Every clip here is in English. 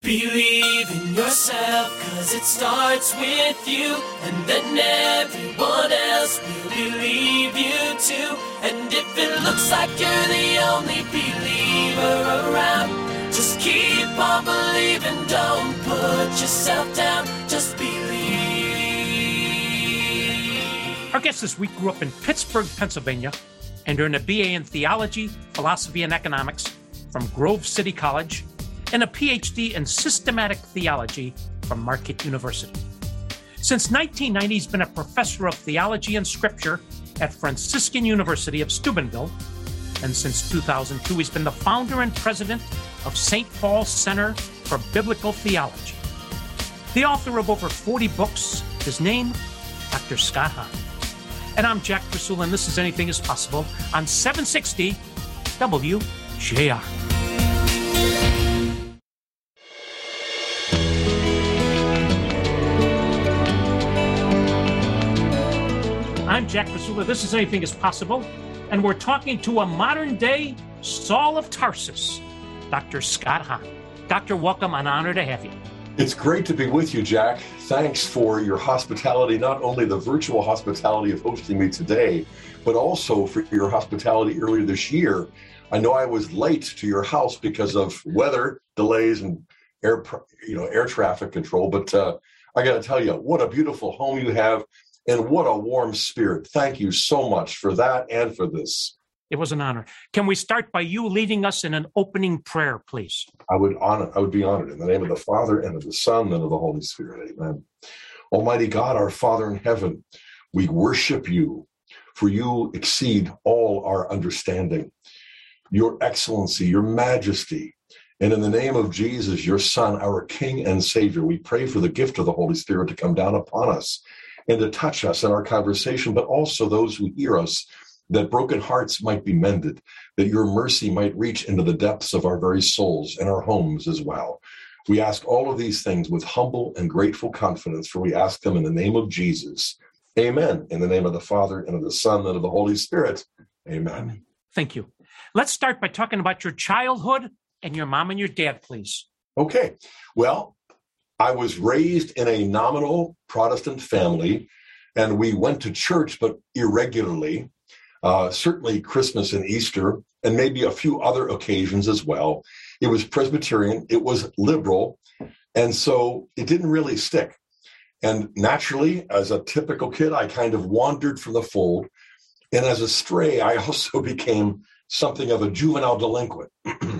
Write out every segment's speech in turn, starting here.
Believe in yourself, 'cause it starts with you, and then everyone else will believe you too. And if it looks like you're the only believer around, just keep on believing, don't put yourself down, just believe. Our guest this week grew up in Pittsburgh, Pennsylvania, and earned a BA in Theology, Philosophy, and Economics from Grove City College, and a PhD in Systematic Theology from Marquette University. Since 1990, he's been a professor of theology and scripture at Franciscan University of Steubenville, and since 2002, he's been the founder and president of St. Paul's Center for Biblical Theology. The author of over 40 books, his name, Dr. Scott Hahn. And I'm Jack Krasula, and this is Anything is Possible on 760 WJR. I'm Jack Krasula. This is Anything is Possible, and we're talking to a modern-day Saul of Tarsus, Dr. Scott Hahn. Doctor, welcome. An honor to have you. It's great to be with you, Jack. Thanks for your hospitality, not only the virtual hospitality of hosting me today, but also for your hospitality earlier this year. I know I was late to your house because of weather delays and air traffic control, but I got to tell you, what a beautiful home you have. And what a warm spirit. Thank you so much for that and for this. It was an honor. Can we start by you leading us in an opening prayer, please? I would be honored. In the name of the Father, and of the Son, and of the Holy Spirit. Amen. Almighty God, our Father in heaven, we worship you, for you exceed all our understanding. Your excellency, your majesty. And in the name of Jesus, your Son, our King and Savior, we pray for the gift of the Holy Spirit to come down upon us and to touch us in our conversation, but also those who hear us, that broken hearts might be mended, that your mercy might reach into the depths of our very souls and our homes as well. We ask all of these things with humble and grateful confidence, for we ask them in the name of Jesus. Amen. In the name of the Father, and of the Son, and of the Holy Spirit. Amen. Thank you. Let's start by talking about your childhood and your mom and your dad, please. Okay. Well, I was raised in a nominal Protestant family, and we went to church, but irregularly, certainly Christmas and Easter, and maybe a few other occasions as well. It was Presbyterian, it was liberal, and so it didn't really stick. And naturally, as a typical kid, I kind of wandered from the fold, and as a stray, I also became something of a juvenile delinquent.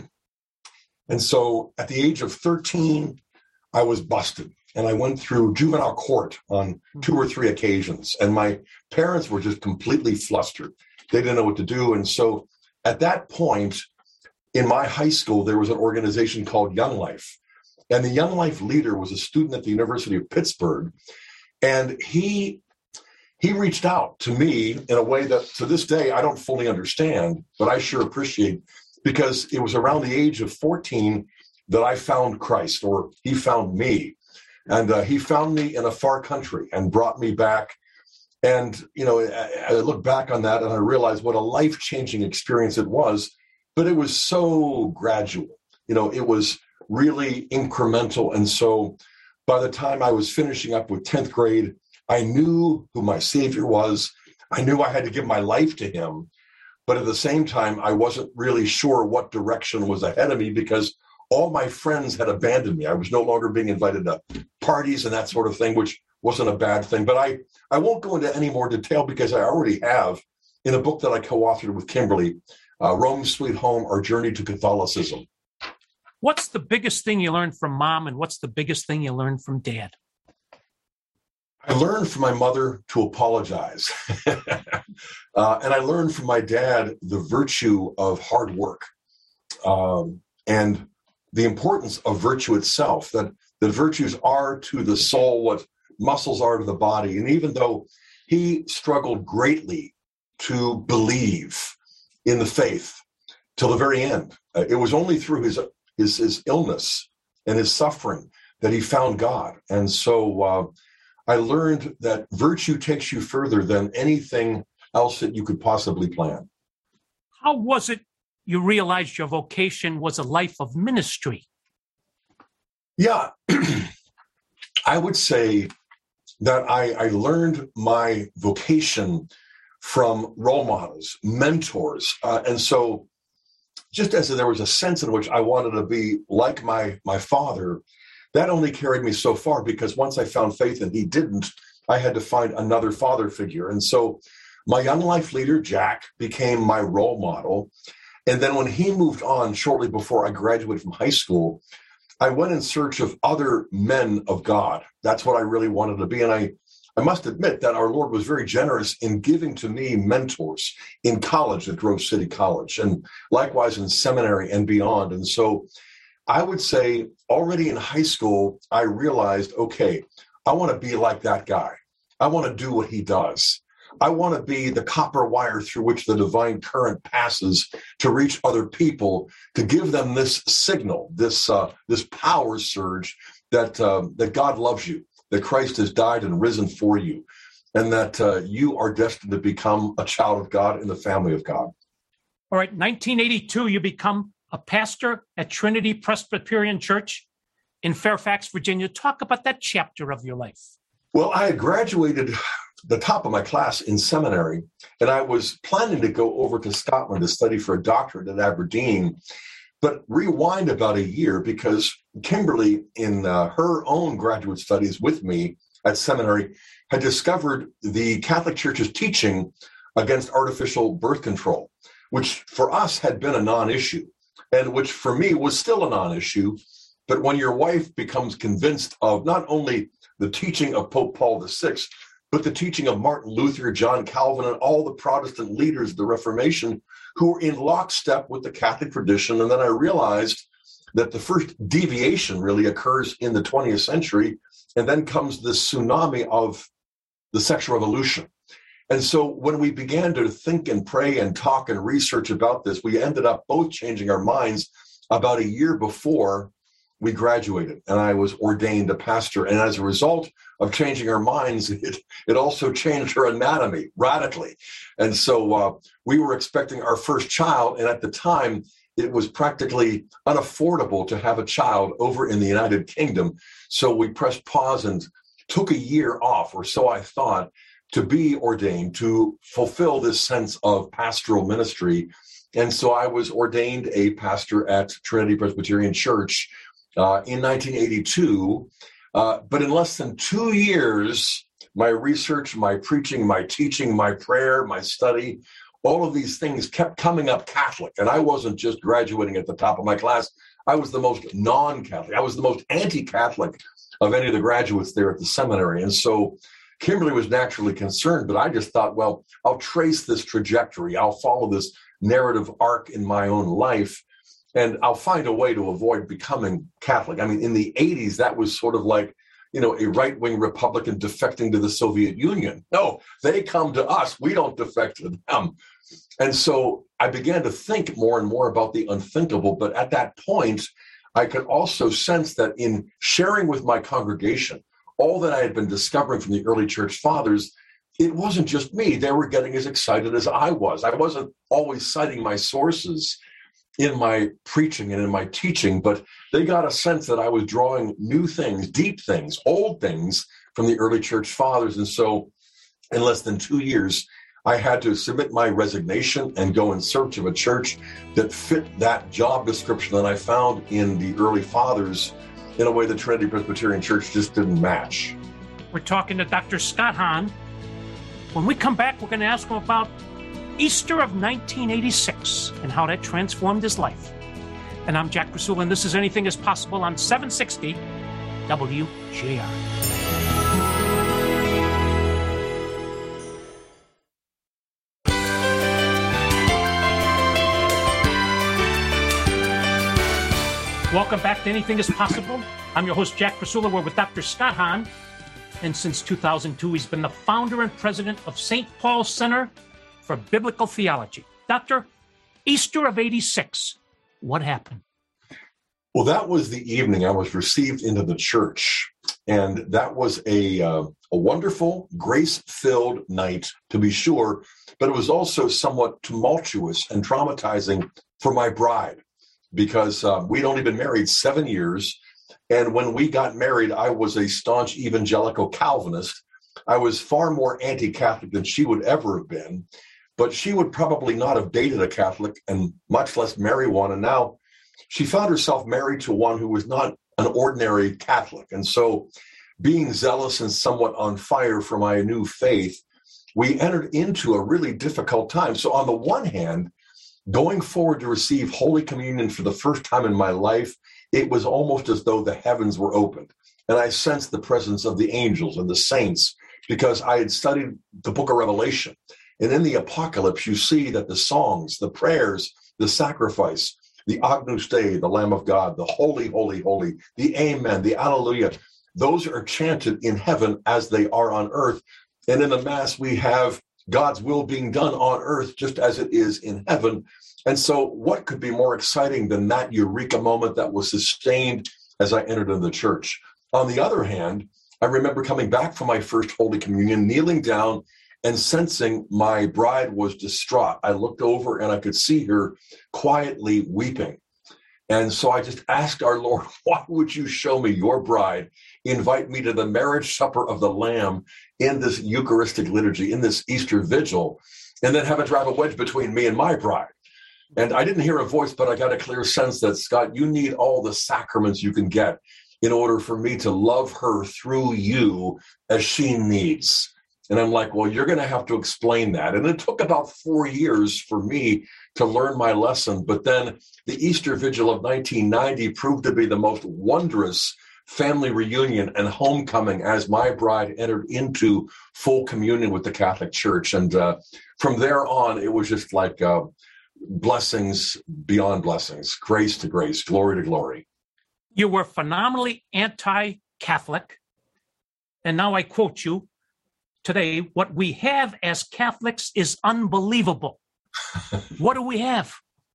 And so at the age of 13, I was busted, and I went through juvenile court on 2 or 3 occasions, and my parents were just completely flustered. They didn't know what to do. And so at that point in my high school, there was an organization called Young Life, and the Young Life leader was a student at the University of Pittsburgh, and he reached out to me in a way that to this day I don't fully understand, but I sure appreciate, because it was around the age of 14 that I found Christ, or he found me. And he found me in a far country and brought me back. And, I look back on that and I realized what a life-changing experience it was, but it was so gradual. It was really incremental. And so by the time I was finishing up with 10th grade, I knew who my Savior was. I knew I had to give my life to him. But at the same time, I wasn't really sure what direction was ahead of me, because all my friends had abandoned me. I was no longer being invited to parties and that sort of thing, which wasn't a bad thing. But I won't go into any more detail, because I already have in a book that I co-authored with Kimberly, Rome Sweet Home, Our Journey to Catholicism. What's the biggest thing you learned from mom, and what's the biggest thing you learned from dad? I learned from my mother to apologize. And I learned from my dad the virtue of hard work. And the importance of virtue itself, that the virtues are to the soul what muscles are to the body. And even though he struggled greatly to believe in the faith till the very end, it was only through his illness and his suffering that he found God. And so I learned that virtue takes you further than anything else that you could possibly plan. How was it you realized your vocation was a life of ministry? Yeah, I would say that I learned my vocation from role models, mentors. And so just as there was a sense in which I wanted to be like my father, that only carried me so far, because once I found faith and he didn't, I had to find another father figure. And so my young life leader, Jack, became my role model. And then when he moved on shortly before I graduated from high school, I went in search of other men of God. That's what I really wanted to be. And I must admit that our Lord was very generous in giving to me mentors in college at Grove City College, and likewise in seminary and beyond. And so I would say already in high school, I realized, okay, I want to be like that guy. I want to do what he does. I want to be the copper wire through which the divine current passes to reach other people, to give them this signal, this power surge that God loves you, that Christ has died and risen for you, and that you are destined to become a child of God in the family of God. All right, 1982, you become a pastor at Trinity Presbyterian Church in Fairfax, Virginia. Talk about that chapter of your life. Well, I had graduated the top of my class in seminary, and I was planning to go over to Scotland to study for a doctorate at Aberdeen, but rewind about a year because Kimberly, in her own graduate studies with me at seminary, had discovered the Catholic Church's teaching against artificial birth control, which for us had been a non-issue, and which for me was still a non-issue. But when your wife becomes convinced of not only the teaching of Pope Paul VI, but the teaching of Martin Luther, John Calvin, and all the Protestant leaders of the Reformation who were in lockstep with the Catholic tradition. And then I realized that the first deviation really occurs in the 20th century, and then comes the tsunami of the sexual revolution. And so when we began to think and pray and talk and research about this, we ended up both changing our minds about a year before we graduated, and I was ordained a pastor. And as a result of changing our minds, it also changed her anatomy radically. And so we were expecting our first child, and at the time, it was practically unaffordable to have a child over in the United Kingdom. So we pressed pause and took a year off, or so I thought, to be ordained, to fulfill this sense of pastoral ministry. And so I was ordained a pastor at Trinity Presbyterian Church in 1982, but in less than 2 years, my research, my preaching, my teaching, my prayer, my study, all of these things kept coming up Catholic. And I wasn't just graduating at the top of my class. I was the most non-Catholic. I was the most anti-Catholic of any of the graduates there at the seminary. And so Kimberly was naturally concerned, but I just thought, well, I'll trace this trajectory. I'll follow this narrative arc in my own life, and I'll find a way to avoid becoming Catholic. I mean, in the 80s, that was sort of like, a right-wing Republican defecting to the Soviet Union. No, they come to us. We don't defect to them. And so I began to think more and more about the unthinkable. But at that point, I could also sense that in sharing with my congregation all that I had been discovering from the early church fathers, it wasn't just me. They were getting as excited as I was. I wasn't always citing my sources in my preaching and in my teaching, but they got a sense that I was drawing new things, deep things, old things from the early church fathers. And so in less than 2 years, I had to submit my resignation and go in search of a church that fit that job description that I found in the early fathers in a way the Trinity Presbyterian Church just didn't match. We're talking to Dr. Scott Hahn. When we come back, we're going to ask him about Easter of 1986 and how that transformed his life. And I'm Jack Krasula, and this is Anything is Possible on 760 WJR. Welcome back to Anything is Possible. I'm your host, Jack Krasula. We're with Dr. Scott Hahn. And since 2002, he's been the founder and president of St. Paul's Center for Biblical Theology. Doctor, Easter of 86, what happened? Well, that was the evening I was received into the church. And that was a wonderful, grace-filled night, to be sure, but it was also somewhat tumultuous and traumatizing for my bride, because we'd only been married 7 years, And when we got married, I was a staunch evangelical Calvinist. I was far more anti-Catholic than she would ever have been, but she would probably not have dated a Catholic and much less marry one. And now she found herself married to one who was not an ordinary Catholic. And so being zealous and somewhat on fire for my new faith, we entered into a really difficult time. So on the one hand, going forward to receive Holy Communion for the first time in my life, it was almost as though the heavens were opened. And I sensed the presence of the angels and the saints because I had studied the book of Revelation. And in the Apocalypse, you see that the songs, the prayers, the sacrifice, the Agnus Dei, the Lamb of God, the Holy, Holy, Holy, the Amen, the Alleluia, those are chanted in heaven as they are on earth. And in the Mass, we have God's will being done on earth just as it is in heaven. And so what could be more exciting than that eureka moment that was sustained as I entered into the church? On the other hand, I remember coming back from my first Holy Communion, kneeling down and sensing my bride was distraught. I looked over and I could see her quietly weeping. And so I just asked our Lord, why would you show me your bride, invite me to the marriage supper of the Lamb in this Eucharistic liturgy, in this Easter vigil, and then have it drive a wedge between me and my bride? And I didn't hear a voice, but I got a clear sense that, Scott, you need all the sacraments you can get in order for me to love her through you as she needs. And I'm like, well, you're going to have to explain that. And it took about 4 years for me to learn my lesson. But then the Easter Vigil of 1990 proved to be the most wondrous family reunion and homecoming as my bride entered into full communion with the Catholic Church. And from there on, it was just like blessings beyond blessings, grace to grace, glory to glory. You were phenomenally anti-Catholic. And now I quote you today, what we have as Catholics is unbelievable. What do we have?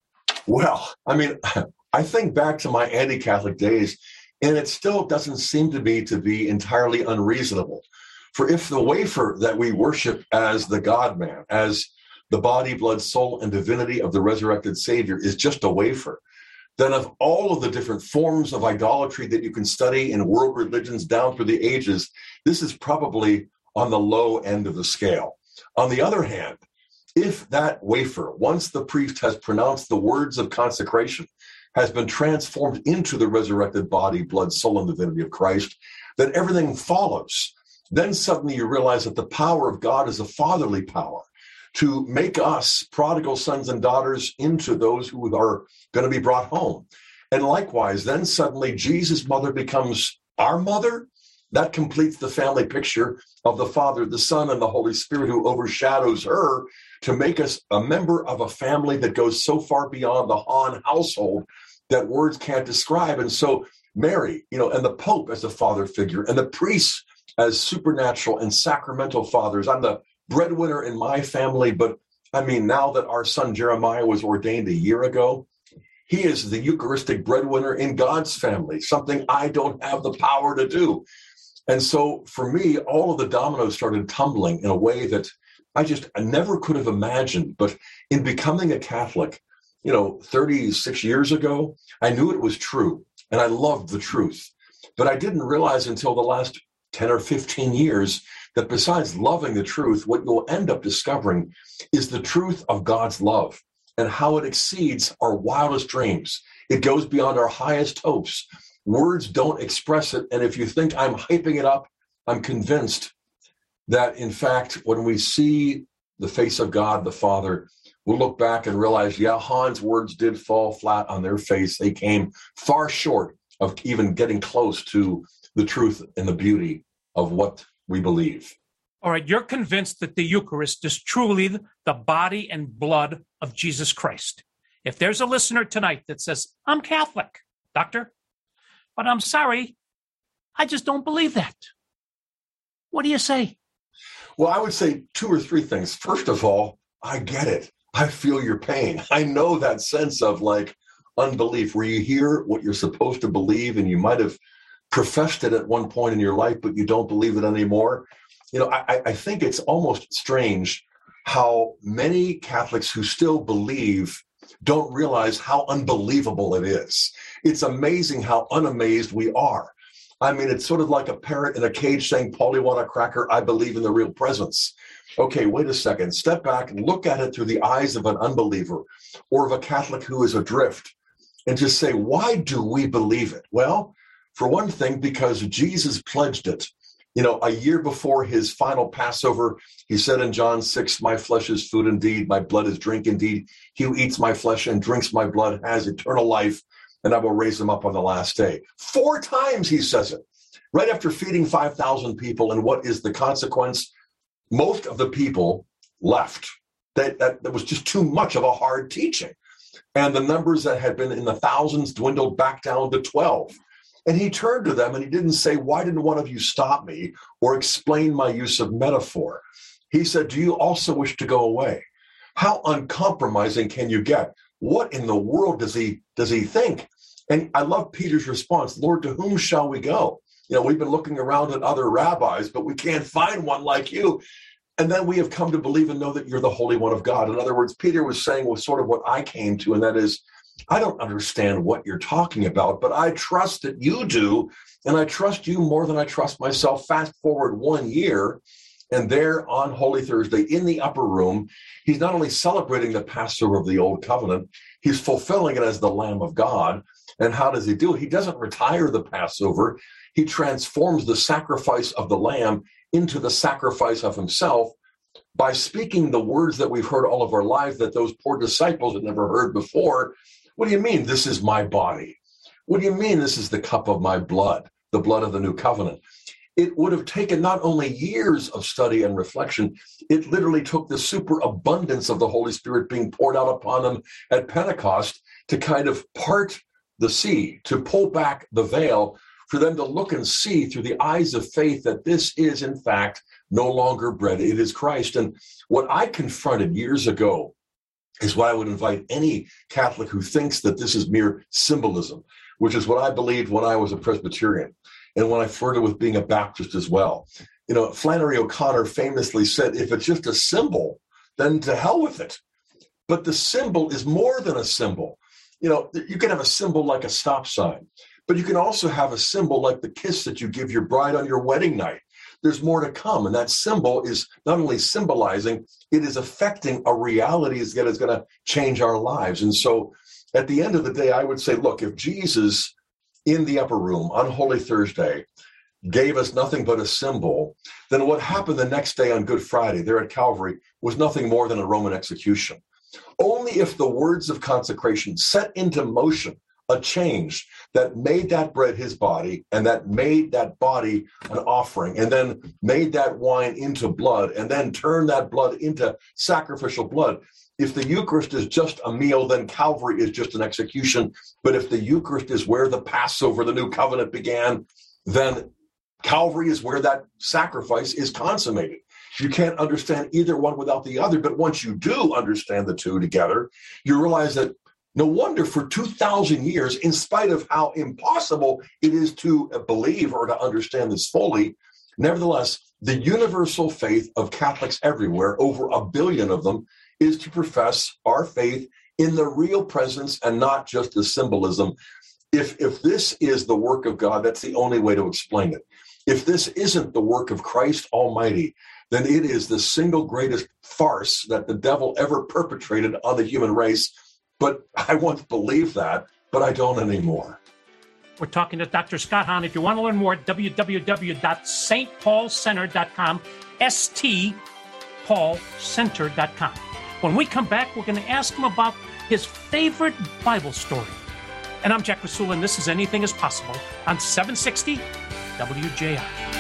Well, I mean, I think back to my anti-Catholic days, and it still doesn't seem to me to be entirely unreasonable. For if the wafer that we worship as the God-man, as the body, blood, soul, and divinity of the resurrected Savior is just a wafer, then of all of the different forms of idolatry that you can study in world religions down through the ages, this is probably on the low end of the scale. On the other hand, if that wafer, once the priest has pronounced the words of consecration, has been transformed into the resurrected body, blood, soul, and divinity of Christ, then everything follows. Then suddenly you realize that the power of God is a fatherly power to make us prodigal sons and daughters into those who are going to be brought home. And likewise, then suddenly Jesus' mother becomes our mother. That completes the family picture of the Father, the Son, and the Holy Spirit who overshadows her to make us a member of a family that goes so far beyond the Hahn household that words can't describe. And so Mary, and the Pope as a father figure, and the priests as supernatural and sacramental fathers. I'm the breadwinner in my family, but I mean, now that our son Jeremiah was ordained a year ago, he is the Eucharistic breadwinner in God's family, something I don't have the power to do. And so for me, all of the dominoes started tumbling in a way that I never could have imagined. But in becoming a Catholic, 36 years ago, I knew it was true and I loved the truth. But I didn't realize until the last 10 or 15 years that besides loving the truth, what you'll end up discovering is the truth of God's love and how it exceeds our wildest dreams. It goes beyond our highest hopes. Words don't express it. And if you think I'm hyping it up, I'm convinced that, in fact, when we see the face of God, the Father, we'll look back and realize, yeah, Hahn's words did fall flat on their face. They came far short of even getting close to the truth and the beauty of what we believe. All right, you're convinced that the Eucharist is truly the body and blood of Jesus Christ. If there's a listener tonight that says, I'm Catholic, doctor, but I'm sorry, I just don't believe that. What do you say? Well, I would say 2 or 3 things. First of all, I get it. I feel your pain. I know that sense of unbelief where you hear what you're supposed to believe and you might have professed it at one point in your life, but you don't believe it anymore. I think it's almost strange how many Catholics who still believe don't realize how unbelievable it is. It's amazing how unamazed we are. I mean, it's sort of like a parrot in a cage saying, Paul, you want a cracker? I believe in the real presence. Okay, wait a second. Step back and look at it through the eyes of an unbeliever or of a Catholic who is adrift and just say, why do we believe it? Well, for one thing, because Jesus pledged it. You know, a year before his final Passover, he said in John 6, my flesh is food indeed, my blood is drink indeed. He who eats my flesh and drinks my blood has eternal life, and I will raise him up on the last day. 4 times he says it, right after feeding 5,000 people. And what is the consequence? Most of the people left. That was just too much of a hard teaching. And the numbers that had been in the thousands dwindled back down to 12. And he turned to them and he didn't say, why didn't one of you stop me or explain my use of metaphor? He said, do you also wish to go away? How uncompromising can you get? What in the world does he think? And I love Peter's response, Lord, to whom shall we go? You know, we've been looking around at other rabbis, but we can't find one like you. And then we have come to believe and know that you're the Holy One of God. In other words, Peter was saying was sort of what I came to, and that is, I don't understand what you're talking about, but I trust that you do, and I trust you more than I trust myself. Fast forward 1 year, and there on Holy Thursday in the upper room, he's not only celebrating the Passover of the Old Covenant, he's fulfilling it as the Lamb of God. And how does he do it? He doesn't retire the Passover. He transforms the sacrifice of the Lamb into the sacrifice of himself by speaking the words that we've heard all of our lives that those poor disciples had never heard before. What do you mean, this is my body? What do you mean, this is the cup of my blood, the blood of the new covenant? It would have taken not only years of study and reflection, it literally took the superabundance of the Holy Spirit being poured out upon them at Pentecost to kind of part the sea, to pull back the veil, for them to look and see through the eyes of faith that this is, in fact, no longer bread, it is Christ. And what I confronted years ago is what I would invite any Catholic who thinks that this is mere symbolism, which is what I believed when I was a Presbyterian and when I flirted with being a Baptist as well. You know, Flannery O'Connor famously said, if it's just a symbol, then to hell with it. But the symbol is more than a symbol. You know, you can have a symbol like a stop sign, but you can also have a symbol like the kiss that you give your bride on your wedding night. There's more to come. And that symbol is not only symbolizing, it is affecting a reality that is going to change our lives. And so at the end of the day, I would say, look, if Jesus in the upper room on Holy Thursday gave us nothing but a symbol, then what happened the next day on Good Friday there at Calvary was nothing more than a Roman execution. Only if the words of consecration set into motion a change that made that bread his body, and that made that body an offering, and then made that wine into blood, and then turned that blood into sacrificial blood. If the Eucharist is just a meal, then Calvary is just an execution. But if the Eucharist is where the Passover, the new covenant began, then Calvary is where that sacrifice is consummated. You can't understand either one without the other, but once you do understand the two together, you realize that no wonder for 2,000 years, in spite of how impossible it is to believe or to understand this fully, nevertheless, the universal faith of Catholics everywhere, over 1 billion of them, is to profess our faith in the real presence and not just the symbolism. If this is the work of God, that's the only way to explain it. If this isn't the work of Christ Almighty, then it is the single greatest farce that the devil ever perpetrated on the human race. But I once believed that, but I don't anymore. We're talking to Dr. Scott Hahn. If you want to learn more, www.stpaulcenter.com, stpaulcenter.com. When we come back, we're going to ask him about his favorite Bible story. And I'm Jack Rasula, and this is Anything is Possible on 760 WJR.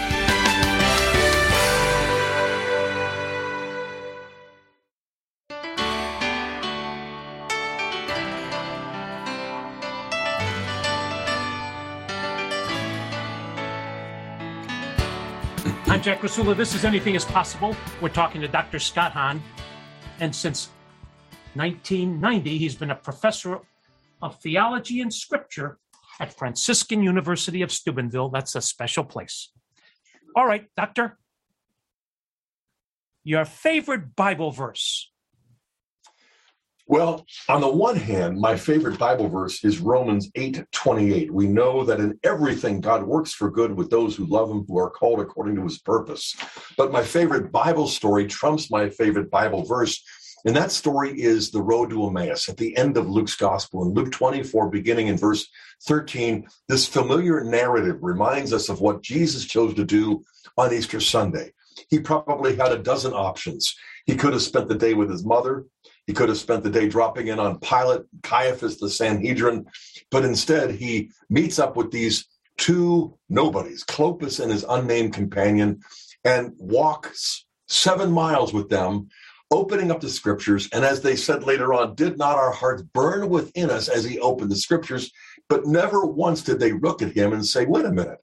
I'm Jack Rasula. This is Anything is Possible. We're talking to Dr. Scott Hahn. And since 1990, he's been a professor of theology and scripture at Franciscan University of Steubenville. That's a special place. All right, Doctor. Your favorite Bible verse? Well, on the one hand, my favorite Bible verse is Romans 8:28. We know that in everything God works for good with those who love him, who are called according to his purpose. But my favorite Bible story trumps my favorite Bible verse, and that story is the road to Emmaus at the end of Luke's gospel. In Luke 24, beginning in verse 13, this familiar narrative reminds us of what Jesus chose to do on Easter Sunday. He probably had a dozen options. He could have spent the day with his mother. He could have spent the day dropping in on Pilate, Caiaphas, the Sanhedrin, but instead he meets up with these two nobodies, Clopas and his unnamed companion, and walks 7 miles with them, opening up the scriptures. And as they said later on, did not our hearts burn within us as he opened the scriptures? But never once did they look at him and say, wait a minute,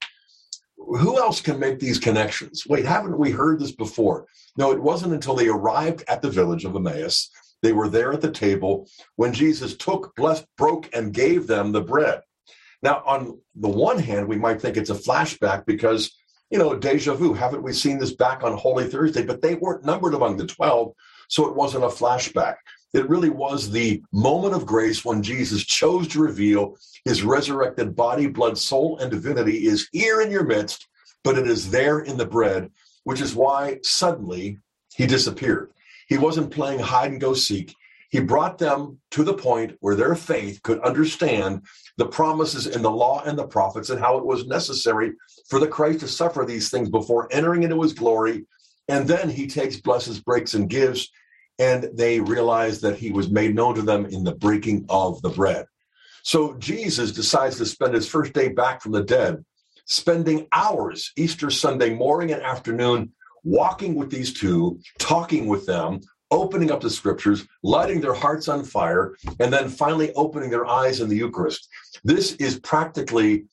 who else can make these connections? Wait, haven't we heard this before? No, it wasn't until they arrived at the village of Emmaus. They were there at the table when Jesus took, blessed, broke, and gave them the bread. Now, on the one hand, we might think it's a flashback because, deja vu. Haven't we seen this back on Holy Thursday? But they weren't numbered among the 12, so it wasn't a flashback. It really was the moment of grace when Jesus chose to reveal his resurrected body, blood, soul, and divinity is here in your midst, but it is there in the bread, which is why suddenly he disappeared. He wasn't playing hide and go seek. He brought them to the point where their faith could understand the promises in the law and the prophets and how it was necessary for the Christ to suffer these things before entering into his glory. And then he takes, blesses, breaks, and gives, and they realize that he was made known to them in the breaking of the bread. So Jesus decides to spend his first day back from the dead, spending hours Easter Sunday morning and afternoon walking with these two, talking with them, opening up the scriptures, lighting their hearts on fire, and then finally opening their eyes in the Eucharist. This is practically,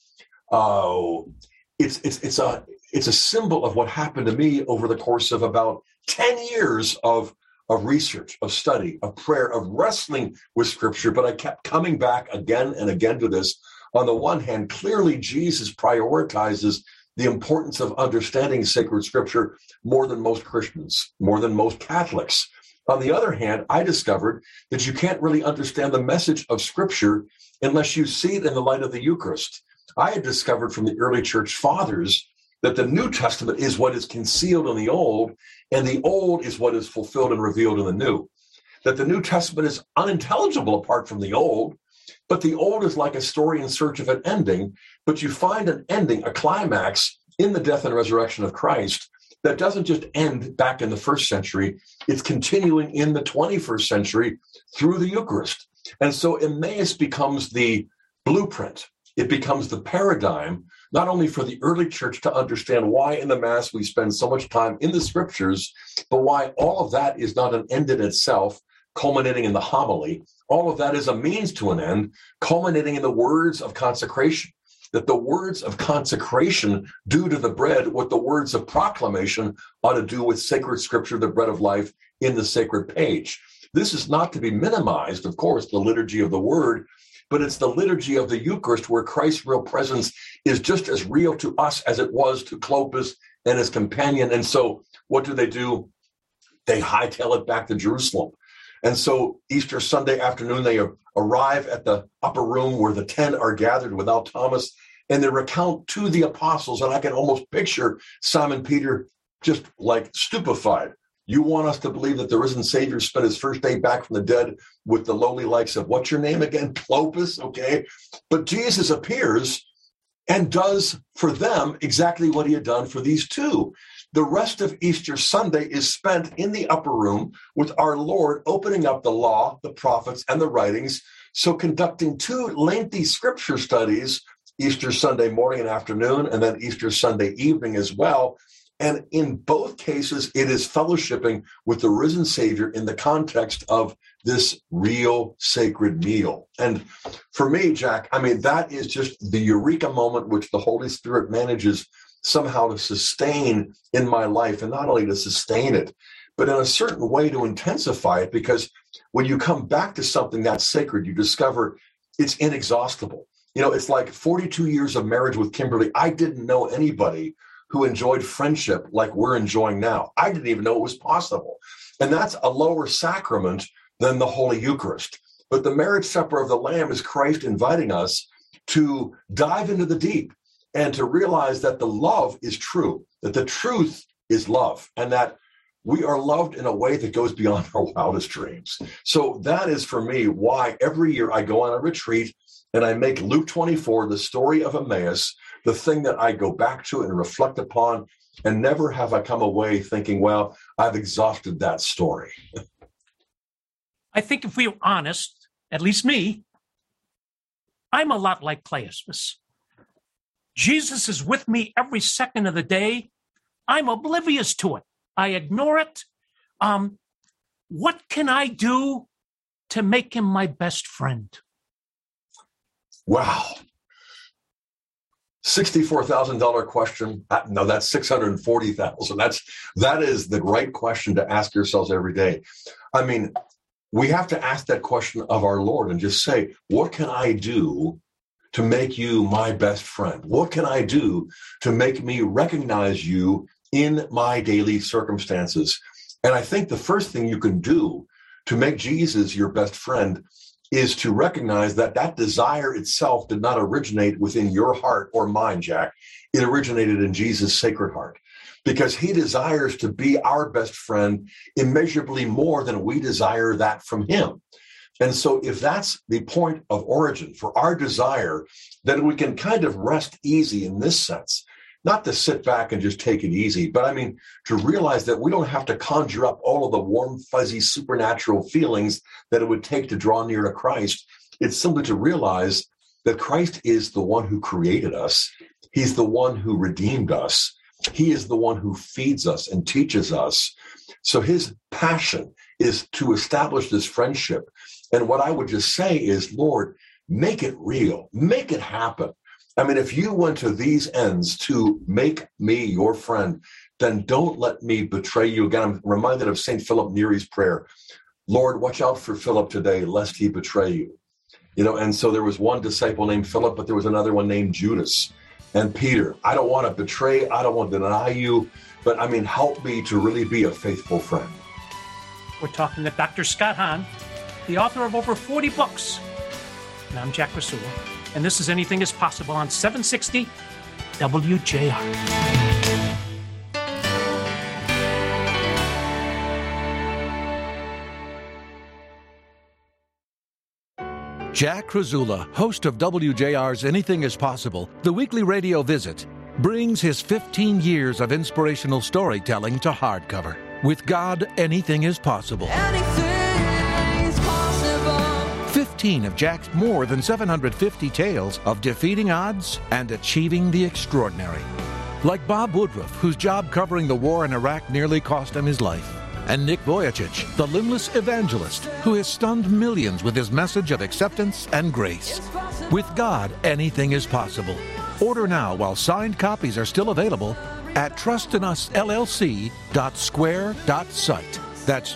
it's a symbol of what happened to me over the course of about 10 years of research, of study, of prayer, of wrestling with scripture. But I kept coming back again and again to this. On the one hand, clearly Jesus prioritizes the importance of understanding sacred scripture more than most Christians, more than most Catholics. On the other hand, I discovered that you can't really understand the message of scripture unless you see it in the light of the Eucharist. I had discovered from the early church fathers that the New Testament is what is concealed in the Old, and the Old is what is fulfilled and revealed in the New. That the New Testament is unintelligible apart from the Old, but the Old is like a story in search of an ending, but you find an ending, a climax in the death and resurrection of Christ that doesn't just end back in the first century, it's continuing in the 21st century through the Eucharist. And so Emmaus becomes the blueprint. It becomes the paradigm, not only for the early church to understand why in the Mass we spend so much time in the scriptures, but why all of that is not an end in itself, culminating in the homily. All of that is a means to an end, culminating in the words of consecration. That the words of consecration do to the bread what the words of proclamation ought to do with sacred scripture, the bread of life, in the sacred page. This is not to be minimized, of course, the liturgy of the word, but it's the liturgy of the Eucharist where Christ's real presence is just as real to us as it was to Clopas and his companion. And so what do? They hightail it back to Jerusalem. And so Easter Sunday afternoon, they arrive at the upper room where the 10 are gathered without Thomas, and they recount to the apostles, and I can almost picture Simon Peter just like stupefied. You want us to believe that the risen Savior spent his first day back from the dead with the lowly likes of, what's your name again? Clopas, okay? But Jesus appears and does for them exactly what he had done for these two. The rest of Easter Sunday is spent in the upper room with our Lord opening up the law, the prophets, and the writings. So conducting 2 lengthy scripture studies, Easter Sunday morning and afternoon, and then Easter Sunday evening as well. And in both cases, it is fellowshipping with the risen Savior in the context of this real sacred meal. And for me, Jack, that is just the eureka moment which the Holy Spirit manages somehow to sustain in my life, and not only to sustain it, but in a certain way to intensify it, because when you come back to something that's sacred, you discover it's inexhaustible. It's like 42 years of marriage with Kimberly. I didn't know anybody who enjoyed friendship like we're enjoying now. I didn't even know it was possible. And that's a lower sacrament than the Holy Eucharist. But the marriage supper of the Lamb is Christ inviting us to dive into the deep and to realize that the love is true, that the truth is love, and that we are loved in a way that goes beyond our wildest dreams. So that is, for me, why every year I go on a retreat and I make Luke 24, the story of Emmaus, the thing that I go back to and reflect upon, and never have I come away thinking, well, I've exhausted that story. I think if we were honest, at least me, I'm a lot like Cleopas. Jesus is with me every second of the day. I'm oblivious to it. I ignore it. What can I do to make him my best friend? Wow. $64,000 question. No, that's $640,000. That is the right question to ask yourselves every day. I mean, we have to ask that question of our Lord and just say, what can I do to make you my best friend? What can I do to make me recognize you in my daily circumstances? And I think the first thing you can do to make Jesus your best friend is to recognize that that desire itself did not originate within your heart or mine, Jack. It originated in Jesus' sacred heart, because he desires to be our best friend immeasurably more than we desire that from him. And so if that's the point of origin for our desire, then we can kind of rest easy in this sense. Not to sit back and just take it easy, but I mean, to realize that we don't have to conjure up all of the warm, fuzzy, supernatural feelings that it would take to draw near to Christ. It's simply to realize that Christ is the one who created us. He's the one who redeemed us. He is the one who feeds us and teaches us. So his passion is to establish this friendship. And what I would just say is, Lord, make it real, make it happen. I mean, if you went to these ends to make me your friend, then don't let me betray you. Again, I'm reminded of St. Philip Neri's prayer. Lord, watch out for Philip today, lest he betray you. You know, and so there was one disciple named Philip, but there was another one named Judas. And Peter, I don't want to betray, I don't want to deny you, but I mean, help me to really be a faithful friend. We're talking to Dr. Scott Hahn, the author of over 40 books. And I'm Jack Rasulo. And this is Anything is Possible on 760 WJR. Jack Krasula, host of WJR's Anything is Possible, the weekly radio visit, brings his 15 years of inspirational storytelling to hardcover. With God, anything is possible. Anything is possible. 15 of Jack's more than 750 tales of defeating odds and achieving the extraordinary. Like Bob Woodruff, whose job covering the war in Iraq nearly cost him his life. And Nick Vujicic, the limbless evangelist who has stunned millions with his message of acceptance and grace. With God, anything is possible. Order now while signed copies are still available at trustinusllc.square.site. That's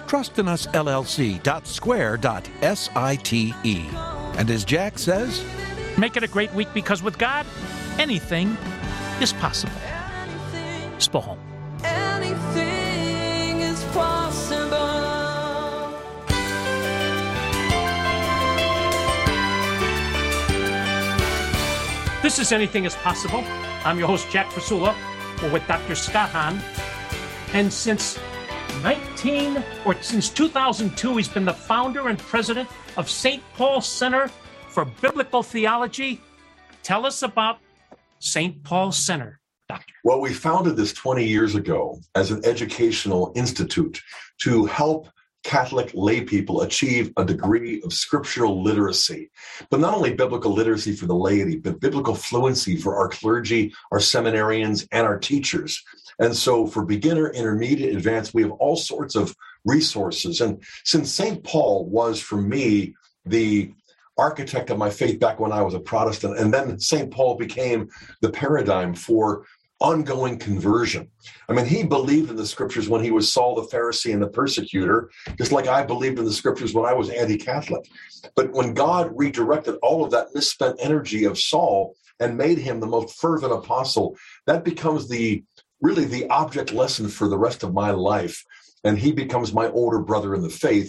trustinusllc.square.site. And as Jack says, make it a great week, because with God, anything is possible. Spohom. Anything is possible. This is Anything is Possible. I'm your host, Jack Krasula. We're with Dr. Scott Hahn. And since 2002, he's been the founder and president of St. Paul Center for Biblical Theology. Tell us about St. Paul Center, Doctor. Well, we founded this 20 years ago as an educational institute to help Catholic lay people achieve a degree of scriptural literacy, but not only biblical literacy for the laity, but biblical fluency for our clergy, our seminarians, and our teachers. And so for beginner, intermediate, advanced, we have all sorts of resources. And since St. Paul was, for me, the architect of my faith back when I was a Protestant, and then St. Paul became the paradigm for ongoing conversion. I mean, he believed in the scriptures when he was Saul the Pharisee and the persecutor, just like I believed in the scriptures when I was anti-Catholic. But when God redirected all of that misspent energy of Saul and made him the most fervent apostle, that becomes really the object lesson for the rest of my life. And he becomes my older brother in the faith.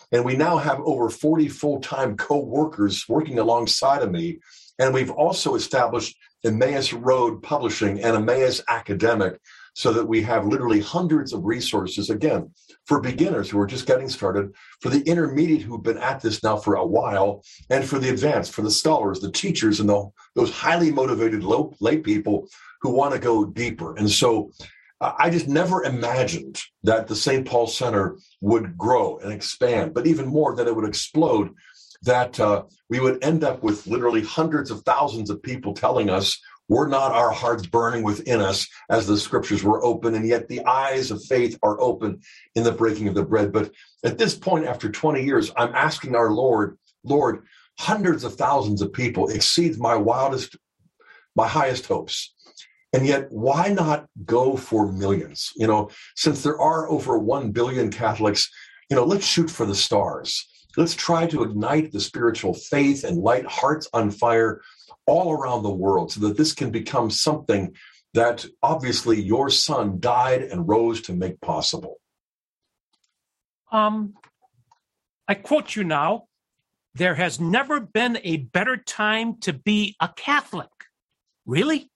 And we now have over 40 full-time co-workers working alongside of me. And we've also established Emmaus Road Publishing and Emmaus Academic, so that we have literally hundreds of resources, again, for beginners who are just getting started, for the intermediate who've been at this now for a while, and for the advanced, for the scholars, the teachers, and those highly motivated lay people who want to go deeper. And so I just never imagined that the St. Paul Center would grow and expand, but even more that it would explode, that we would end up with literally hundreds of thousands of people telling us, were not our hearts burning within us as the scriptures were open, and yet the eyes of faith are open in the breaking of the bread. But at this point, after 20 years, I'm asking our Lord, hundreds of thousands of people exceeds my highest hopes. And yet, why not go for millions? Since there are over 1 billion Catholics, let's shoot for the stars. Let's try to ignite the spiritual faith and light hearts on fire all around the world, so that this can become something that obviously your son died and rose to make possible. I quote you now, there has never been a better time to be a Catholic. Really?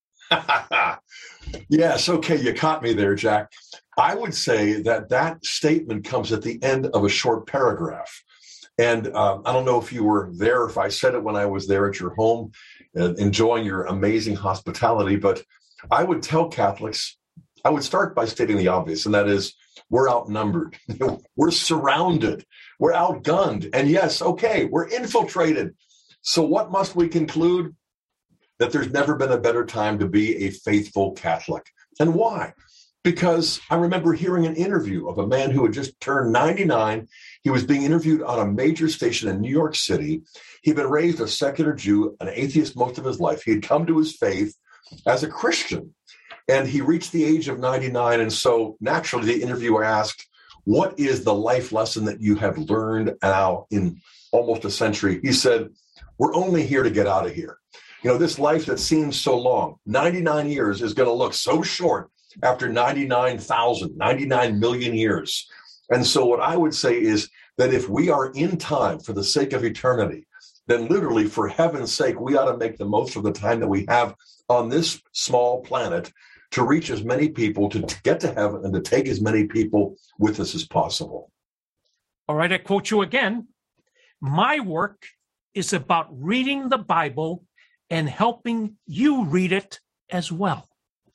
Yes, okay, you caught me there, Jack. I would say that statement comes at the end of a short paragraph. And I don't know if you were there, if I said it when I was there at your home, enjoying your amazing hospitality, but I would tell Catholics, I would start by stating the obvious, and that is, we're outnumbered. We're surrounded. We're outgunned. And yes, okay, we're infiltrated. So what must we conclude? That there's never been a better time to be a faithful Catholic. And why? Because I remember hearing an interview of a man who had just turned 99. He was being interviewed on a major station in New York City. He'd been raised a secular Jew, an atheist most of his life. He had come to his faith as a Christian, and he reached the age of 99. And so naturally, the interviewer asked, what is the life lesson that you have learned now in almost a century? He said, we're only here to get out of here. This life that seems so long, 99 years, is going to look so short after 99 million years. And so what I would say is that if we are in time for the sake of eternity, then literally for heaven's sake, we ought to make the most of the time that we have on this small planet to reach as many people, to get to heaven, and to take as many people with us as possible. All right, I quote you again. My work is about reading the Bible and helping you read it as well.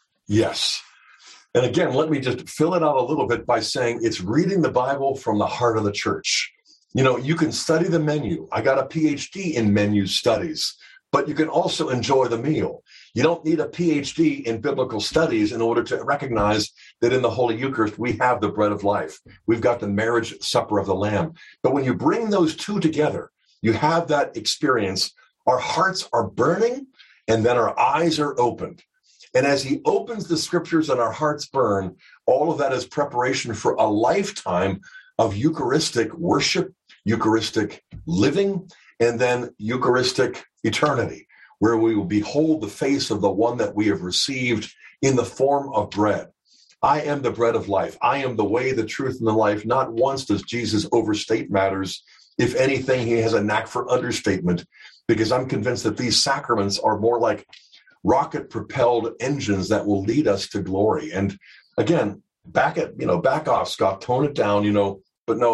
Yes. And again, let me just fill it out a little bit by saying it's reading the Bible from the heart of the church. You can study the menu. I got a PhD in menu studies, but you can also enjoy the meal. You don't need a PhD in biblical studies in order to recognize that in the Holy Eucharist, we have the bread of life. We've got the marriage supper of the Lamb. But when you bring those two together, you have that experience. Our hearts are burning, and then our eyes are opened. And as he opens the scriptures and our hearts burn, all of that is preparation for a lifetime of Eucharistic worship, Eucharistic living, and then Eucharistic eternity, where we will behold the face of the one that we have received in the form of bread. I am the bread of life. I am the way, the truth, and the life. Not once does Jesus overstate matters. If anything, he has a knack for understatement, because I'm convinced that these sacraments are more like rocket-propelled engines that will lead us to glory. And again, back off, Scott, tone it down, but no,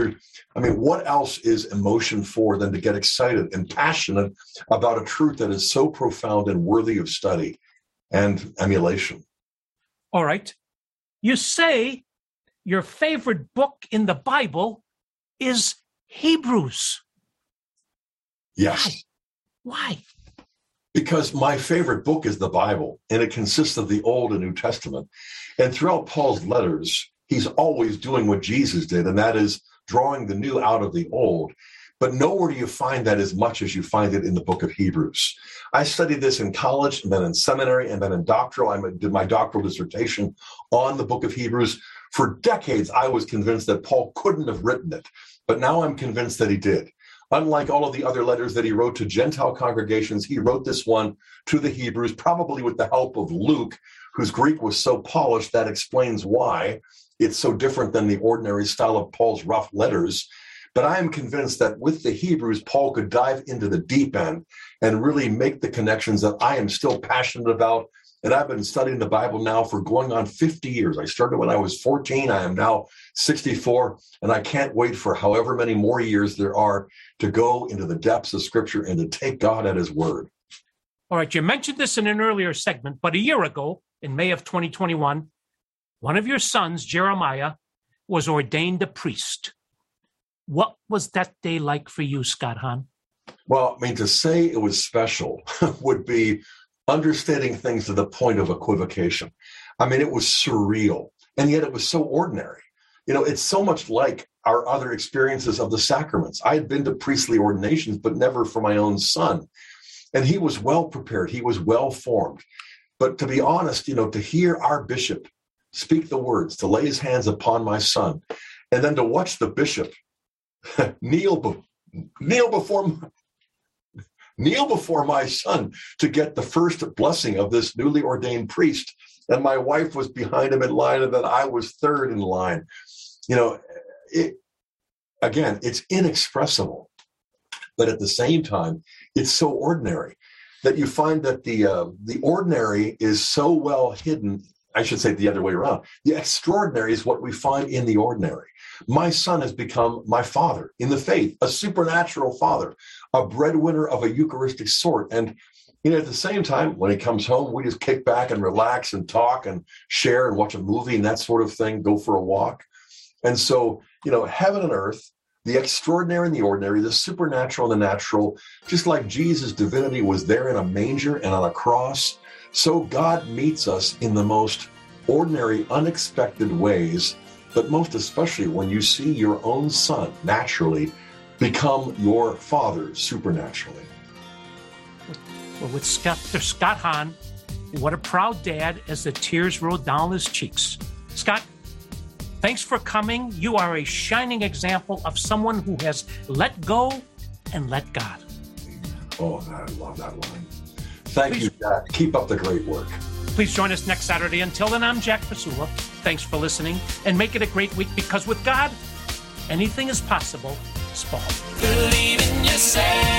what else is emotion for than to get excited and passionate about a truth that is so profound and worthy of study and emulation? All right. You say your favorite book in the Bible is Hebrews. Yes. Why? Because my favorite book is the Bible, and it consists of the Old and New Testament. And throughout Paul's letters, he's always doing what Jesus did, and that is drawing the new out of the old. But nowhere do you find that as much as you find it in the book of Hebrews. I studied this in college, and then in seminary, and then in doctoral. I did my doctoral dissertation on the book of Hebrews. For decades, I was convinced that Paul couldn't have written it, but now I'm convinced that he did. Unlike all of the other letters that he wrote to Gentile congregations, he wrote this one to the Hebrews, probably with the help of Luke, whose Greek was so polished that explains why it's so different than the ordinary style of Paul's rough letters. But I am convinced that with the Hebrews, Paul could dive into the deep end and really make the connections that I am still passionate about. And I've been studying the Bible now for going on 50 years. I started when I was 14. I am now 64. And I can't wait for however many more years there are to go into the depths of Scripture and to take God at his word. All right, you mentioned this in an earlier segment, but a year ago, in May of 2021, one of your sons, Jeremiah, was ordained a priest. What was that day like for you, Scott Hahn? Well, I mean, to say it was special would be understating things to the point of equivocation. I mean, it was surreal, and yet it was so ordinary. You know, it's so much like our other experiences of the sacraments. I had been to priestly ordinations, but never for my own son. And he was well prepared. He was well formed. But to be honest, you know, to hear our bishop speak the words, to lay his hands upon my son, and then to watch the bishop kneel before my son to get the first blessing of this newly ordained priest. And my wife was behind him in line, and then I was third in line. You know, it's inexpressible. But at the same time, it's so ordinary that you find that the ordinary is so well hidden. I should say the other way around. The extraordinary is what we find in the ordinary. My son has become my father in the faith, a supernatural father, a breadwinner of a Eucharistic sort. And you know, at the same time, when he comes home, we just kick back and relax and talk and share and watch a movie and that sort of thing, go for a walk. And so, you know, heaven and earth, the extraordinary and the ordinary, the supernatural and the natural, just like Jesus' divinity was there in a manger and on a cross, so God meets us in the most ordinary, unexpected ways, but most especially when you see your own son naturally become your father supernaturally. Well, with Scott Hahn, what a proud dad as the tears rolled down his cheeks. Scott, thanks for coming. You are a shining example of someone who has let go and let God. Oh, I love that line. Thank you, Jack. Keep up the great work. Please join us next Saturday. Until then, I'm Jack Pasula. Thanks for listening, and make it a great week, because with God, anything is possible. Spall. Believe in yourself.